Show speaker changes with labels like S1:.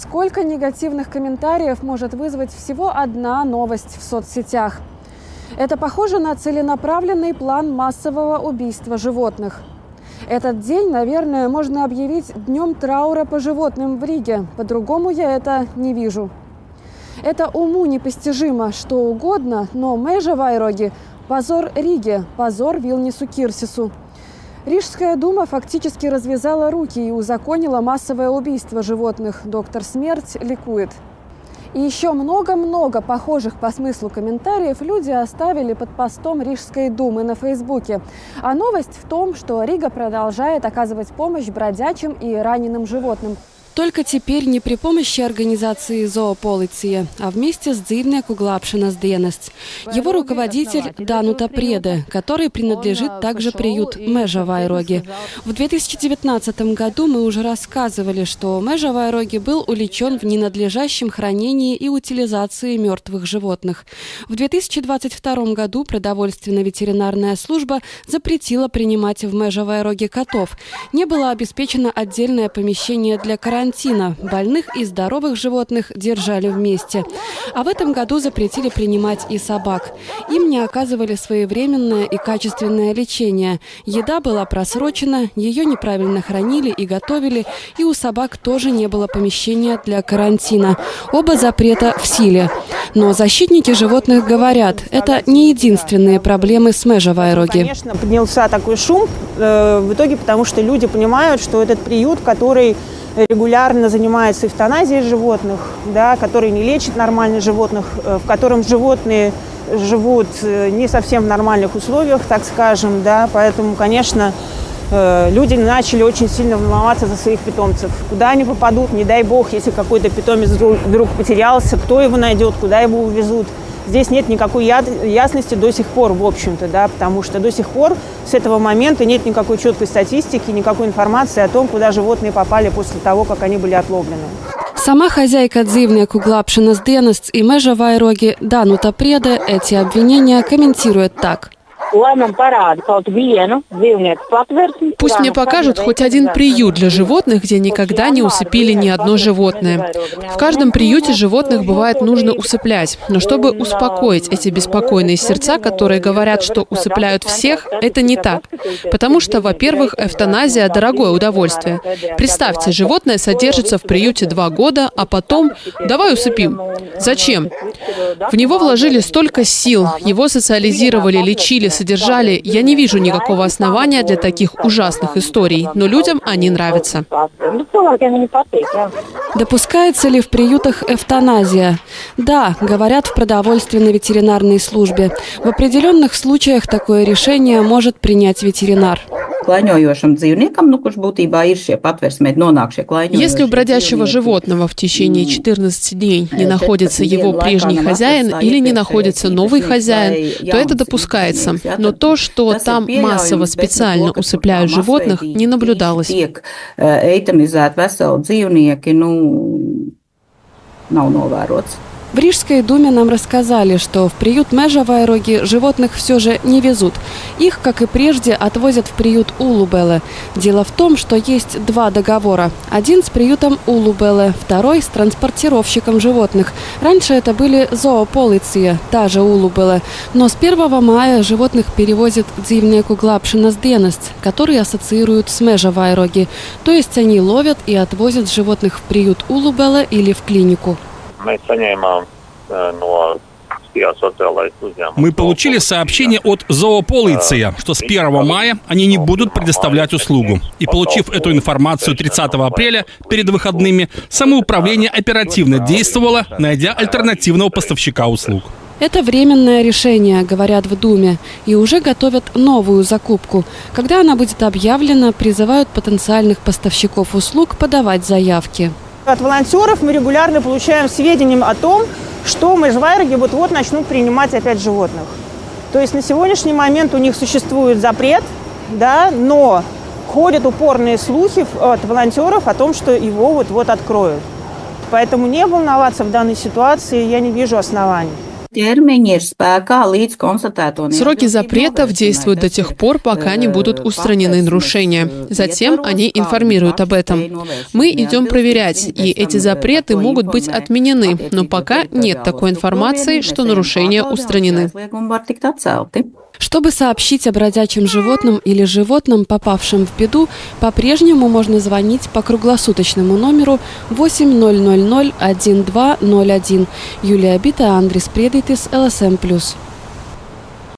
S1: сколько негативных комментариев может вызвать всего одна новость в соцсетях. Это похоже на целенаправленный план массового убийства животных. Этот день, наверное, можно объявить днем траура по животным в Риге. По-другому я это не вижу. Это уму непостижимо, что угодно, но межа Вайроги – позор Риге, позор Вилнису Кирсису. Рижская дума фактически развязала руки и узаконила массовое убийство животных. Доктор Смерть ликует. И еще много-много похожих по смыслу комментариев люди оставили под постом Рижской думы на Фейсбуке. А новость в том, что Рига продолжает оказывать помощь бродячим и раненым животным. Только теперь не при помощи организации «Зоополиция», а вместе с Dzīvnieku glābšanas dienests. Его руководитель Данута Преде, который принадлежит также приют Межа Вайроги. В 2019 году мы уже рассказывали, что Межа Вайроги был увлечен в ненадлежащем хранении и утилизации мертвых животных. В 2022 году продовольственно-ветеринарная служба запретила принимать в Межа Вайроги котов. Не было обеспечено отдельное помещение для карантина. Больных и здоровых животных держали вместе. А в этом году запретили принимать и собак. Им не оказывали своевременное и качественное лечение. Еда была просрочена, ее неправильно хранили и готовили, и у собак тоже не было помещения для карантина. Оба запрета в силе. Но защитники животных говорят, это не единственные проблемы с Межа Вайроги.
S2: Конечно, поднялся такой шум в итоге, потому что люди понимают, что этот приют, который регулярно занимается эвтаназией животных, да, который не лечит нормально животных, в котором животные живут не совсем в нормальных условиях, так скажем, да, поэтому, конечно, люди начали очень сильно волноваться за своих питомцев. Куда они попадут, не дай бог, если какой-то питомец вдруг потерялся, кто его найдет, куда его увезут. Здесь нет никакой ясности до сих пор, в общем-то, да, потому что до сих пор с этого момента нет никакой четкой статистики, никакой информации о том, куда животные попали после того, как они были отловлены.
S1: Сама хозяйка Dzīvnieku glābšanas dienests и Межа Вайроги Данута Преде эти обвинения комментирует так.
S3: Пусть мне покажут хоть один приют для животных, где никогда не усыпили ни одно животное. В каждом приюте животных бывает нужно усыплять. Но чтобы успокоить эти беспокойные сердца, которые говорят, что усыпляют всех, это не так. Потому что, во-первых, эвтаназия – дорогое удовольствие. Представьте, животное содержится в приюте 2 года, а потом «давай усыпим». Зачем? В него вложили столько сил, его социализировали, лечили, содержали. Я не вижу никакого основания для таких ужасных историй, но людям они нравятся.
S1: Допускается ли в приютах эвтаназия? Да, говорят в продовольственно-ветеринарной службе. В определенных случаях такое решение может принять ветеринар.
S3: Если у бродячего животного в течение 14 дней не находится его прежний хозяин или не находится новый хозяин, то это допускается. Но то, что там массово специально усыпляют животных, не наблюдалось.
S1: В Рижской думе нам рассказали, что в приют Межа Вайроги животных все же не везут. Их, как и прежде, отвозят в приют Улубеле. Дело в том, что есть 2 договора. Один с приютом Улубеле, второй с транспортировщиком животных. Раньше это были «Зоополиция», та же Улубеле. Но с 1 мая животных перевозят Dzīvnieku glābšanas dienests, который ассоциируют с Межа Вайроги. То есть они ловят и отвозят животных в приют Улубеле или в клинику.
S4: Мы получили сообщение от «Зоополиция», что с 1 мая они не будут предоставлять услугу. И получив эту информацию 30 апреля, перед выходными, самоуправление оперативно действовало, найдя альтернативного поставщика услуг.
S1: Это временное решение, говорят в Думе, и уже готовят новую закупку. Когда она будет объявлена, призывают потенциальных поставщиков услуг подавать заявки.
S2: От волонтеров мы регулярно получаем сведения о том, что Межа Вайроги вот-вот начнут принимать опять животных. То есть на сегодняшний момент у них существует запрет, да, но ходят упорные слухи от волонтеров о том, что его вот-вот откроют. Поэтому не волноваться в данной ситуации я не вижу оснований.
S3: Сроки запретов действуют до тех пор, пока не будут устранены нарушения. Затем они информируют об этом. Мы идем проверять, и эти запреты могут быть отменены, но пока нет такой информации, что нарушения устранены.
S1: Чтобы сообщить о бродячем животном или животном, попавшем в беду, по-прежнему можно звонить по круглосуточному номеру 800 1201. Юлия Бита, Андрис Предитис, ЛСМ+.